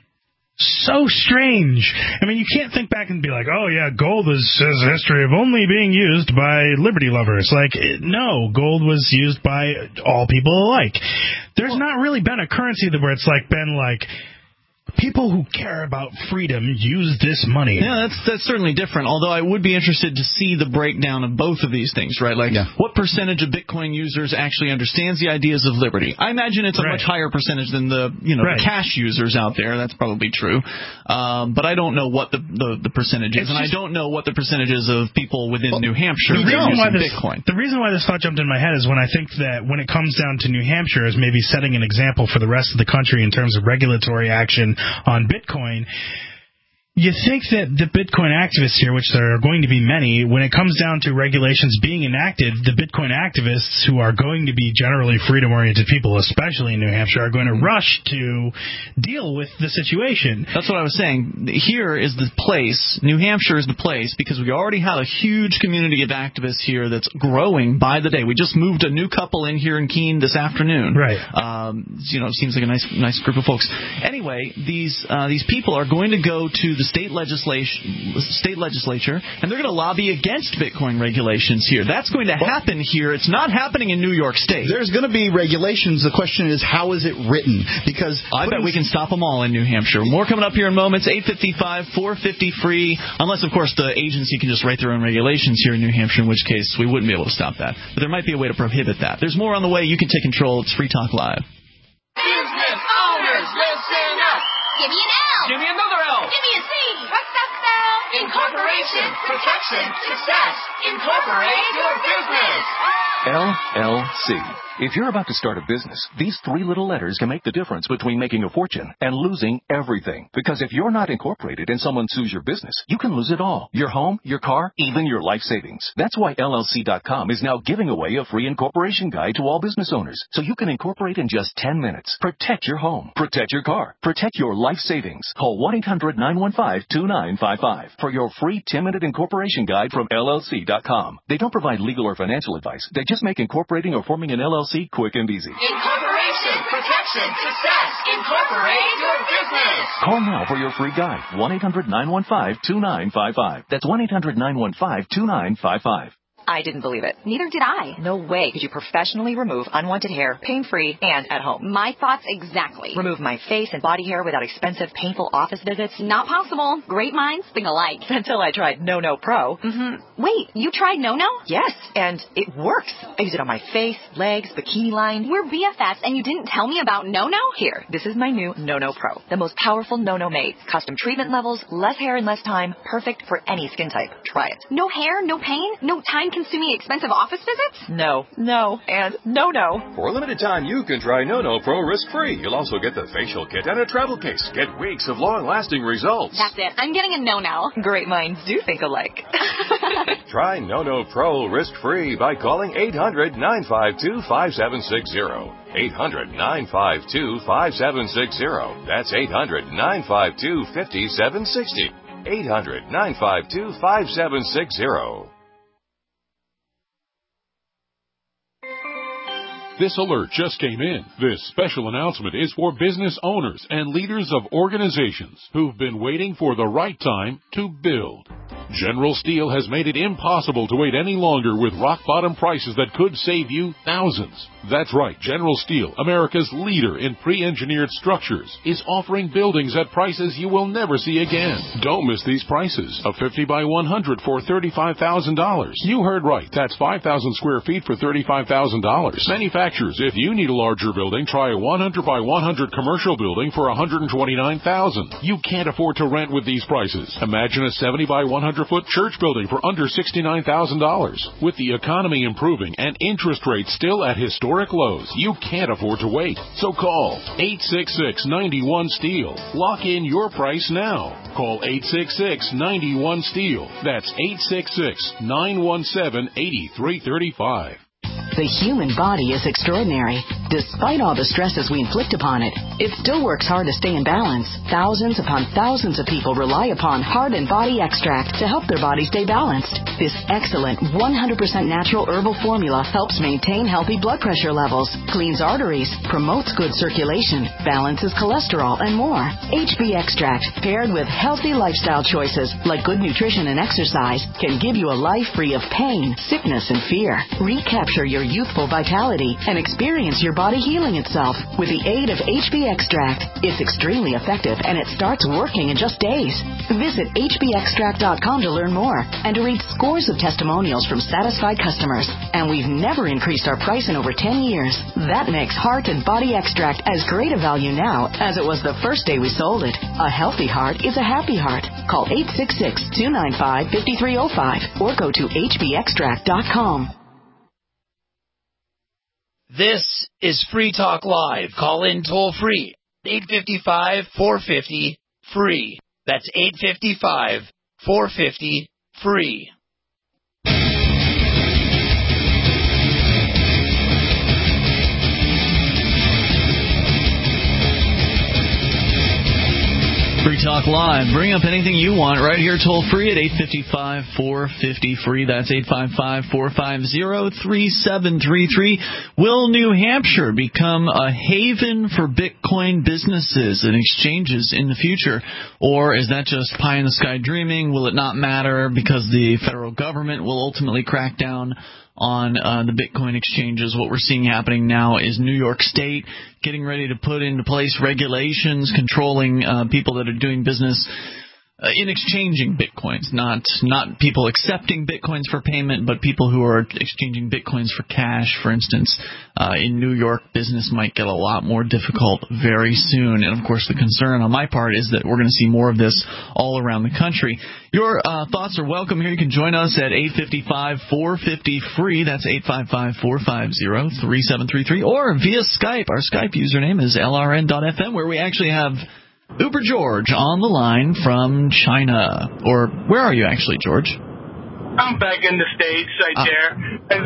so strange. I mean, you can't think back and be like, oh, yeah, gold is, has a history of only being used by liberty lovers. Like, no, gold was used by all people alike. There's not really been a currency where it's like been like, people who care about freedom use this money. Yeah, that's that's certainly different, although I would be interested to see the breakdown of both of these things, right? Like, yeah. what percentage of Bitcoin users actually understands the ideas of liberty? I imagine it's a right. much higher percentage than the, you know, right. the cash users out there. That's probably true. Um, but I don't know what the, the, the percentage is, it's and just, I don't know what the percentage is of people within well, New Hampshire the who are using this, Bitcoin. The reason why this thought jumped in my head is when I think that when it comes down to New Hampshire as maybe setting an example for the rest of the country in terms of regulatory action on Bitcoin, you think that the Bitcoin activists here, which there are going to be many, when it comes down to regulations being enacted, the Bitcoin activists, who are going to be generally freedom-oriented people, especially in New Hampshire, are going to rush to deal with the situation. That's what I was saying. Here is the place, New Hampshire is the place, because we already have a huge community of activists here that's growing by the day. We just moved a new couple in here in Keene this afternoon. Right. Um, you know, it seems like a nice nice group of folks. Anyway, these uh, these people are going to go to the state legislation, state legislature, and they're going to lobby against Bitcoin regulations here. That's going to happen here. It's not happening in New York State. There's going to be regulations. The question is, how is it written? Because I bet we can stop them all in New Hampshire. More coming up here in moments. eight fifty-five, four fifty free. Unless, of course, the agency can just write their own regulations here in New Hampshire, in which case we wouldn't be able to stop that. But there might be a way to prohibit that. There's more on the way. You can take control. It's Free Talk Live. Business owners, listen up. Give me an L. Give me another L. Give me a C. What's that spell? Incorporation, protection, success. Incorporate your business. L L C. If you're about to start a business, these three little letters can make the difference between making a fortune and losing everything. Because if you're not incorporated and someone sues your business, you can lose it all. Your home, your car, even your life savings. That's why L L C dot com is now giving away a free incorporation guide to all business owners. So you can incorporate in just ten minutes. Protect your home. Protect your car. Protect your life savings. Call one eight hundred nine one five two nine five five for your free ten-minute incorporation guide from L L C dot com. They don't provide legal or financial advice. They just make incorporating or forming an L L C quick and easy. Incorporation, protection, success. Incorporate your business. Call now for your free guide. one eight hundred nine one five two nine five five. That's one eight hundred nine one five two nine five five. I didn't believe it. Neither did I. No way could you professionally remove unwanted hair, pain-free, and at home. My thoughts exactly. Remove my face and body hair without expensive, painful office visits? Not possible. Great minds think alike. Until I tried No No Pro. Mm-hmm. Wait, you tried No No? Yes, and it works. I use it on my face, legs, bikini line. We're B F Fs, and you didn't tell me about No No? Here, this is my new No No Pro. The most powerful No No made. Custom treatment levels, less hair in less time. Perfect for any skin type. Try it. No hair, no pain, no time time-consuming, expensive office visits? No, no, and no, no. For a limited time, you can try NoNo Pro risk-free. You'll also get the facial kit and a travel case. Get weeks of long-lasting results. That's it. I'm getting a no-no. Great minds do think alike. Try NoNo Pro risk-free by calling eight hundred, nine five two, five seven six zero. eight hundred, nine five two, five seven six zero. That's eight hundred, nine five two, five seven six zero. eight hundred, nine five two, five seven six zero. This alert just came in. This special announcement is for business owners and leaders of organizations who've been waiting for the right time to build. General Steel has made it impossible to wait any longer with rock-bottom prices that could save you thousands. That's right, General Steel, America's leader in pre-engineered structures, is offering buildings at prices you will never see again. Don't miss these prices. A fifty by one hundred for thirty-five thousand dollars. You heard right. That's five thousand square feet for thirty-five thousand dollars. Manufacturers, if you need a larger building, try a one hundred by one hundred commercial building for one hundred twenty-nine thousand dollars. You can't afford to rent with these prices. Imagine a seventy by one hundred foot church building for under sixty-nine thousand dollars. With the economy improving and interest rates still at historic lows, you can't afford to wait. So call eight six six, nine one, STEEL. Lock in your price now. Call eight six six, nine one, STEEL. That's eight six six, nine one seven, eight three three five. The human body is extraordinary. Despite all the stresses we inflict upon it, it still works hard to stay in balance. Thousands upon thousands of people rely upon Heart and Body Extract to help their body stay balanced. This excellent one hundred percent natural herbal formula helps maintain healthy blood pressure levels, cleans arteries, promotes good circulation, balances cholesterol, and more. H B Extract, paired with healthy lifestyle choices like good nutrition and exercise, can give you a life free of pain, sickness, and fear. Recapture your youthful vitality and experience your body healing itself with the aid of H B Extract. It's extremely effective and it starts working in just days. Visit H B extract dot com to learn more and to read scores of testimonials from satisfied customers. And we've never increased our price in over ten years. That makes Heart and Body Extract as great a value now as it was the first day we sold it. A healthy heart is a happy heart. Call eight six six, two nine five, five three zero five or go to H B extract dot com. This is Free Talk Live. Call in toll free. eight five five, four five zero, free. That's eight five five, four five zero, free. Free Talk Live. Bring up anything you want right here toll free at eight five five, four five zero, free. That's eight five five, four five zero, three seven three three. Will New Hampshire become a haven for Bitcoin businesses and exchanges in the future? Or is that just pie in the sky dreaming? Will it not matter because the federal government will ultimately crack down on uh, the Bitcoin exchanges? What we're seeing happening now is New York State getting ready to put into place regulations controlling uh, people that are doing business uh, in exchanging Bitcoins, not not people accepting Bitcoins for payment, but people who are exchanging Bitcoins for cash. For instance, uh, in New York, business might get a lot more difficult very soon. And, of course, the concern on my part is that we're going to see more of this all around the country. Your uh, thoughts are welcome here. You can join us at eight five five, four five zero, free. That's eight five five, four five zero, three seven three three. Or via Skype. Our Skype username is L R N dot F M, where we actually have Uber George on the line from China. Or where are you actually, George? I'm back in the States right uh, there.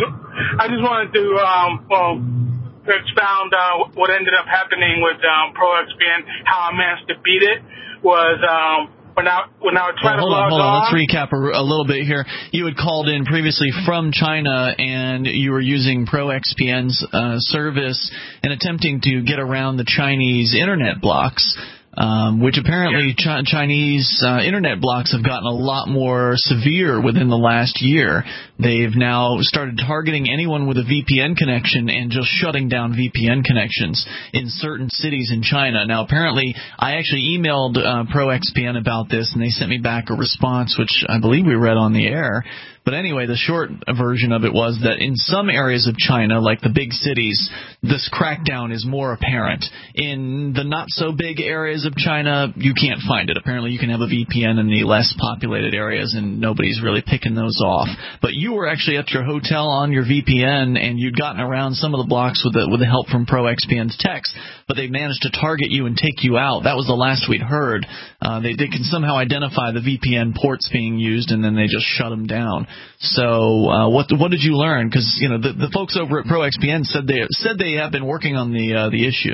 I just wanted to, um, well, expound uh, what ended up happening with um, ProXPN, how I managed to beat it was... Um, When I, when I was trying well, hold to on, hold on. on, Let's recap a, a little bit here. You had called in previously from China, and you were using ProXPN's uh, service and attempting to get around the Chinese internet blocks, um, which apparently yeah. Ch- Chinese uh, internet blocks have gotten a lot more severe within the last year. They've now started targeting anyone with a V P N connection and just shutting down V P N connections in certain cities in China. Now, apparently, I actually emailed uh, ProXPN about this, and they sent me back a response, which I believe we read on the air. But anyway, the short version of it was that in some areas of China, like the big cities, this crackdown is more apparent. In the not-so-big areas of China, you can't find it. Apparently, you can have a V P N in the less populated areas, and nobody's really picking those off. But you you were actually at your hotel on your V P N, and you'd gotten around some of the blocks with the with the help from ProXPN's text, but they managed to target you and take you out. That was the last we'd heard. Uh, they, they can somehow identify the V P N ports being used, and then they just shut them down. So uh, what what did you learn? Because you know the, the folks over at ProXPN said they said they have been working on the uh, the issue.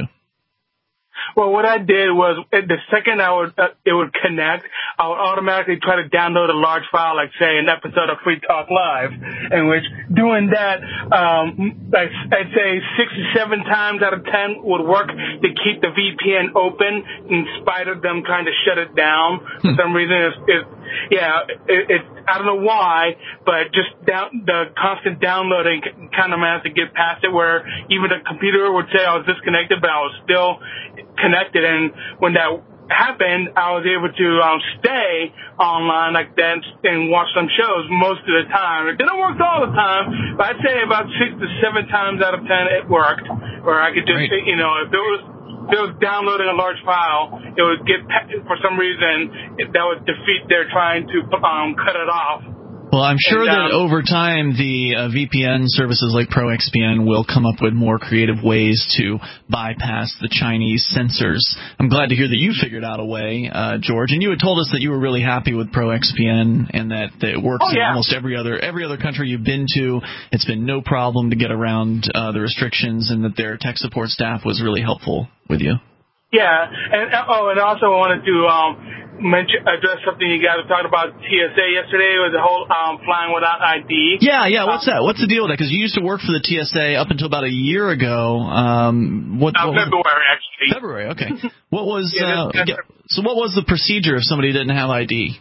Well, what I did was the second I would uh, it would connect, I would automatically try to download a large file, like say an episode of Free Talk Live, in which doing that, um, I'd, I'd say six or seven times out of ten would work to keep the V P N open in spite of them trying to shut it down. For some reason, it's, it's yeah, it, it, I don't know why, but just down, the constant downloading kind of managed to get past it, where even the computer would say I was disconnected, but I was still connected. And when that happened, I was able to um, stay online like that and watch some shows most of the time. It didn't work all the time, but I'd say about six to seven times out of ten it worked, where I could just, Great. you know, if it was if it was downloading a large file, it would get, for some reason, that would defeat their trying to um, cut it off. Well, I'm sure and, um, that over time the uh, V P N services like ProXPN will come up with more creative ways to bypass the Chinese censors. I'm glad to hear that you figured out a way, uh, George. And you had told us that you were really happy with ProXPN and that, that it works oh, yeah. in almost every other every other country you've been to. It's been no problem to get around uh, the restrictions, and that their tech support staff was really helpful with you. Yeah, and oh, and also I wanted to um, mention address something you guys were talking about T S A yesterday, with the whole um, flying without I D. Yeah, yeah. What's that? What's the deal with that? Because you used to work for the T S A up until about a year ago. Um, what? Uh, what February, actually. February. Okay. What was? yeah, uh, yeah, so what was the procedure if somebody didn't have I D?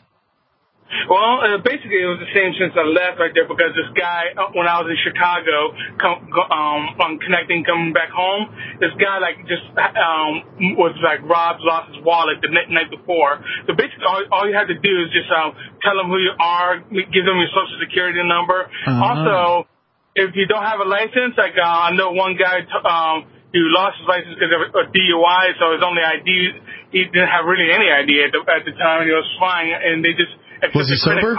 Well, uh, basically, it was the same since I left right there, because this guy, uh, when I was in Chicago, com- go, um, on connecting, coming back home, this guy, like, just um, was, like, robbed, lost his wallet the night, night before. So basically, all, all you had to do is just um, tell them who you are, give them your social security number. Uh-huh. Also, if you don't have a license, like, uh, I know one guy t- um, who lost his license because of a D U I, so his only I D, he didn't have really any I D at the, at the time, and he was flying, and they just... Was he sober?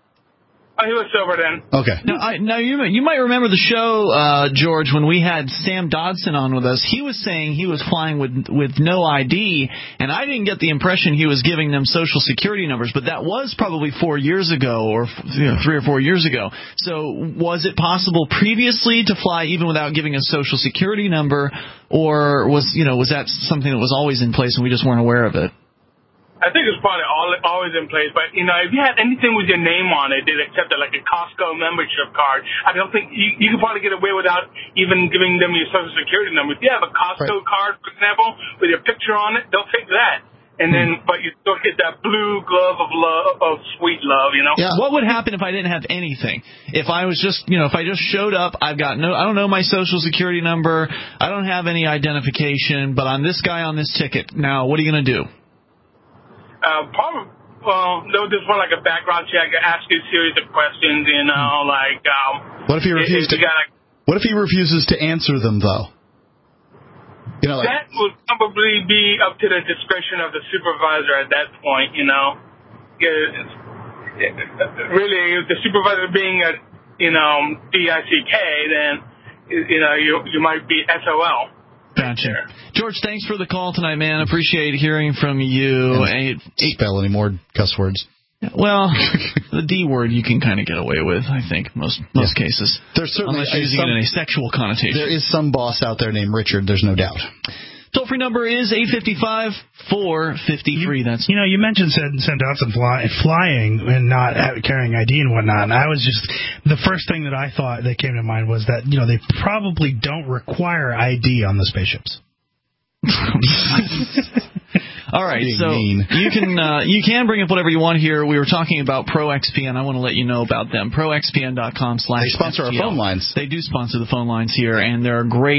Oh, he was sober then. Okay. Now, I, now you you might remember the show, uh, George, when we had Sam Dodson on with us. He was saying he was flying with with no I D, and I didn't get the impression he was giving them social security numbers. But that was probably four years ago, or you know, three or four years ago. So was it possible previously to fly even without giving a social security number, or was you know was that something that was always in place and we just weren't aware of it? I think it's probably all, always in place, but, you know, if you had anything with your name on it, they'd accept it, like a Costco membership card. I don't think you, you could probably get away without even giving them your social security number. If you have a Costco right. card, for example, with your picture on it, they'll take that. And then, but you still get that blue glove of love, of sweet love, you know? Yeah. What would happen if I didn't have anything? If I was just, you know, if I just showed up, I've got no, I don't know my social security number, I don't have any identification, but I'm this guy on this ticket. Now, what are you going to do? Uh, probably, well, they'll just want like a background check, ask you a series of questions, you know, like, um... What if he refuses to, gotta, what if he refuses to answer them, though? You know, like, that would probably be up to the discretion of the supervisor at that point, you know? Really, if the supervisor being a, you know, D I C K, then, you know, you, you might be S O L. Gotcha. George, thanks for the call tonight, man. Appreciate hearing from you. And eight, spell any more cuss words. Well, the D word you can kind of get away with, I think, most most yeah. cases. There's certainly Unless you're using some, it in a sexual connotation. There is some boss out there named Richard, there's no doubt. Toll-free number is eight five five, four five three. That's You know, you mentioned Sam Dodson fly, flying and not carrying I D and whatnot, and I was just, the first thing that I thought that came to mind was that, you know, they probably don't require I D on the spaceships. All right, so mean. you can uh, you can bring up whatever you want here. We were talking about ProXPN. I want to let you know about them. ProXPN dot com slash They sponsor our phone lines. They do sponsor the phone lines here, and they're a great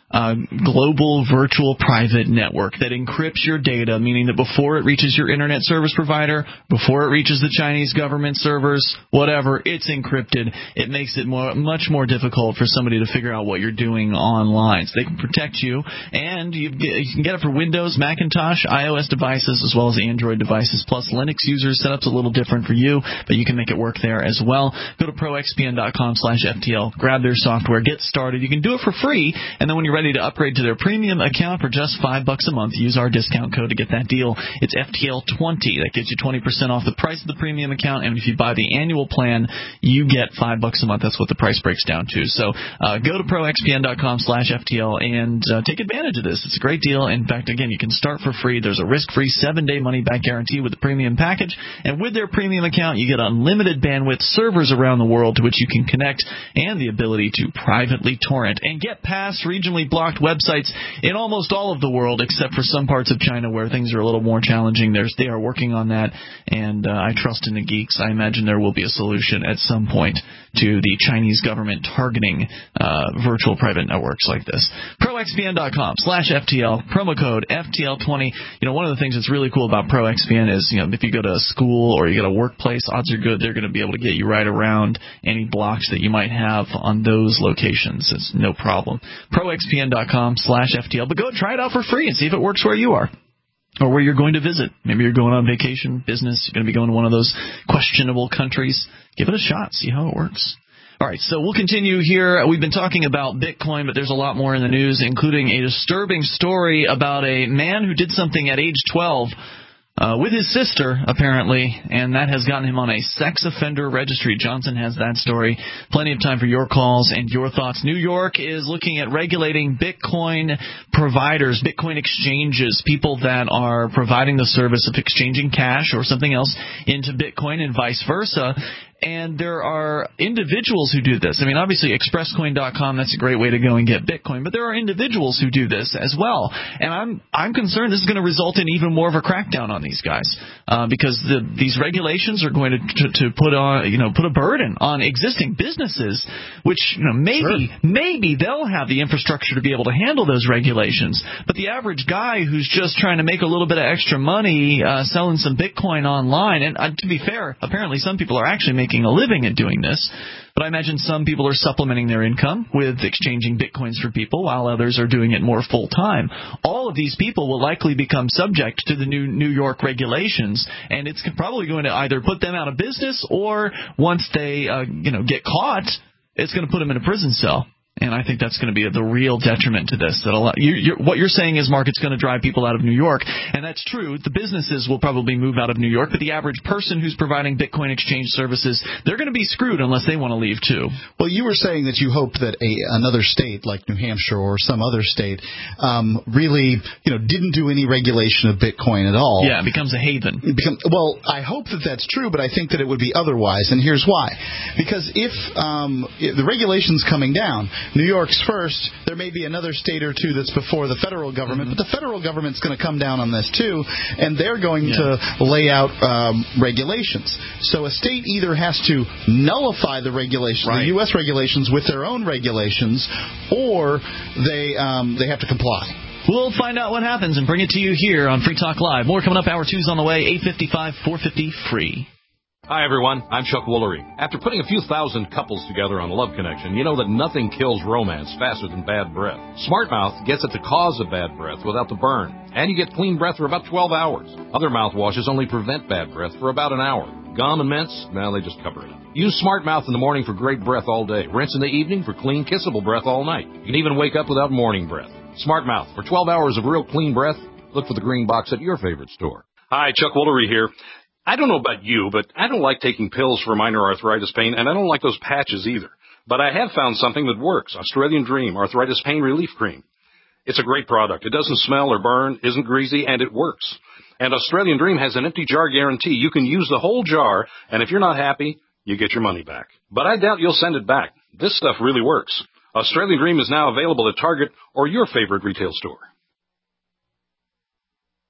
uh, global virtual private network that encrypts your data, meaning that before it reaches your internet service provider, before it reaches the Chinese government servers, whatever, it's encrypted. It makes it more, much more difficult for somebody to figure out what you're doing online. So they can protect you, and you, get, you can get it for Windows, Macintosh, iOS devices, as well as Android devices. Plus, Linux users, setup's a little different for you, but you can make it work there as well. Go to pro x p n dot com slash F T L, grab their software, get started. You can do it for free, and then when you're ready to upgrade to their premium account for just five bucks a month, use our discount code to get that deal. It's F T L twenty. That gives you twenty percent off the price of the premium account, and if you buy the annual plan, you get five bucks a month. That's what the price breaks down to. So uh, go to pro x p n dot com slash F T L and uh, take advantage of this. It's a great deal. In fact, again, you can start for free. There's a risk-free seven-day money-back guarantee with the premium package, and with their premium account, you get unlimited bandwidth, servers around the world to which you can connect, and the ability to privately torrent and get past regionally blocked websites in almost all of the world, except for some parts of China where things are a little more challenging. There's, they are working on that, and uh, I trust in the geeks. I imagine there will be a solution at some point to the Chinese government targeting uh, virtual private networks like this. pro x p n dot com slash F T L, promo code F T L twenty. You know, one of the things that's really cool about ProXPN is, you know, if you go to a school or you go to a workplace, odds are good they're going to be able to get you right around any blocks that you might have on those locations. It's no problem. pro x p n dot com slash F T L. But go try it out for free and see if it works where you are, or where you're going to visit. Maybe you're going on vacation, business, you're going to be going to one of those questionable countries. Give it a shot. See how it works. All right, so we'll continue here. We've been talking about Bitcoin, but there's a lot more in the news, including a disturbing story about a man who did something at age twelve uh, with his sister, apparently, and that has gotten him on a sex offender registry. Johnson has that story. Plenty of time for your calls and your thoughts. New York is looking at regulating Bitcoin providers, Bitcoin exchanges, people that are providing the service of exchanging cash or something else into Bitcoin and vice versa. And there are individuals who do this. I mean, obviously, express coin dot com, that's a great way to go and get Bitcoin. But there are individuals who do this as well. And I'm I'm concerned this is going to result in even more of a crackdown on these guys, uh, because the, these regulations are going to, to to put on you know put a burden on existing businesses, which you know maybe sure. maybe they'll have the infrastructure to be able to handle those regulations. But the average guy who's just trying to make a little bit of extra money uh, selling some Bitcoin online, and uh, to be fair, apparently some people are actually making a living at doing this, but I imagine some people are supplementing their income with exchanging Bitcoins for people, while others are doing it more full-time. All of these people will likely become subject to the new New York regulations, and it's probably going to either put them out of business, or once they uh, you know get caught, it's going to put them in a prison cell. And I think that's going to be the real detriment to this. That a lot, you, you're, what you're saying is, Mark, it's going to drive people out of New York, and that's true. The businesses will probably move out of New York, but the average person who's providing Bitcoin exchange services, they're going to be screwed unless they want to leave too. Well, you were saying that you hope that a another state like New Hampshire or some other state um, really, you know, didn't do any regulation of Bitcoin at all. Yeah, it becomes a haven. It become, well, I hope that that's true, but I think that it would be otherwise, and here's why. Because if, um, if the regulation's coming down, New York's first, there may be another state or two that's before the federal government, mm-hmm. but the federal government's going to come down on this too, and they're going yeah. to lay out um, regulations. So a state either has to nullify the regulations, right. the U S regulations, with their own regulations, or they um, they have to comply. We'll find out what happens and bring it to you here on Free Talk Live. More coming up. Hour two's on the way. eight fifty-five, four fifty, free. Hi, everyone. I'm Chuck Woolery. After putting a few thousand couples together on Love Connection, you know that nothing kills romance faster than bad breath. Smart Mouth gets at the cause of bad breath without the burn, and you get clean breath for about twelve hours. Other mouthwashes only prevent bad breath for about an hour. Gum and mints, well, they just cover it up. Use Smart Mouth in the morning for great breath all day. Rinse in the evening for clean, kissable breath all night. You can even wake up without morning breath. Smart Mouth, for twelve hours of real clean breath, look for the green box at your favorite store. Hi, Chuck Woolery here. I don't know about you, but I don't like taking pills for minor arthritis pain, and I don't like those patches either. But I have found something that works, Australian Dream Arthritis Pain Relief Cream. It's a great product. It doesn't smell or burn, isn't greasy, and it works. And Australian Dream has an empty jar guarantee. You can use the whole jar, and if you're not happy, you get your money back. But I doubt you'll send it back. This stuff really works. Australian Dream is now available at Target or your favorite retail store.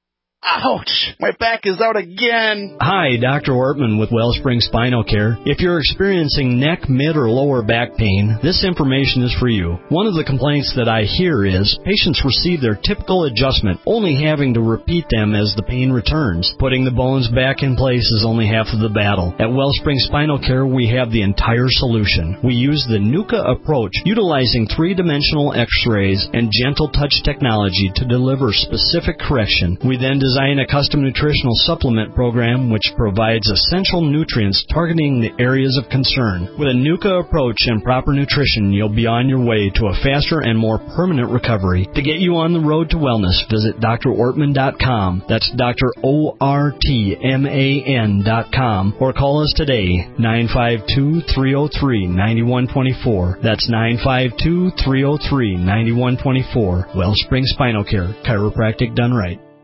Ouch! My back is out again. Hi, Doctor Ortman with Wellspring Spinal Care. If you're experiencing neck, mid, or lower back pain, this information is for you. One of the complaints that I hear is patients receive their typical adjustment, only having to repeat them as the pain returns. Putting the bones back in place is only half of the battle. At Wellspring Spinal Care, we have the entire solution. We use the NUCA approach, utilizing three-dimensional x-rays and gentle touch technology to deliver specific correction. We then design a custom nutritional supplement program which provides essential nutrients targeting the areas of concern. With a NUCA approach and proper nutrition, you'll be on your way to a faster and more permanent recovery. To get you on the road to wellness, visit D R ortman dot com. That's Doctor O R T M A N dot com. Or call us today, nine five two, three oh three, nine one two four. That's nine five two, three oh three, nine one two four. Wellspring Spinal Care, chiropractic done right.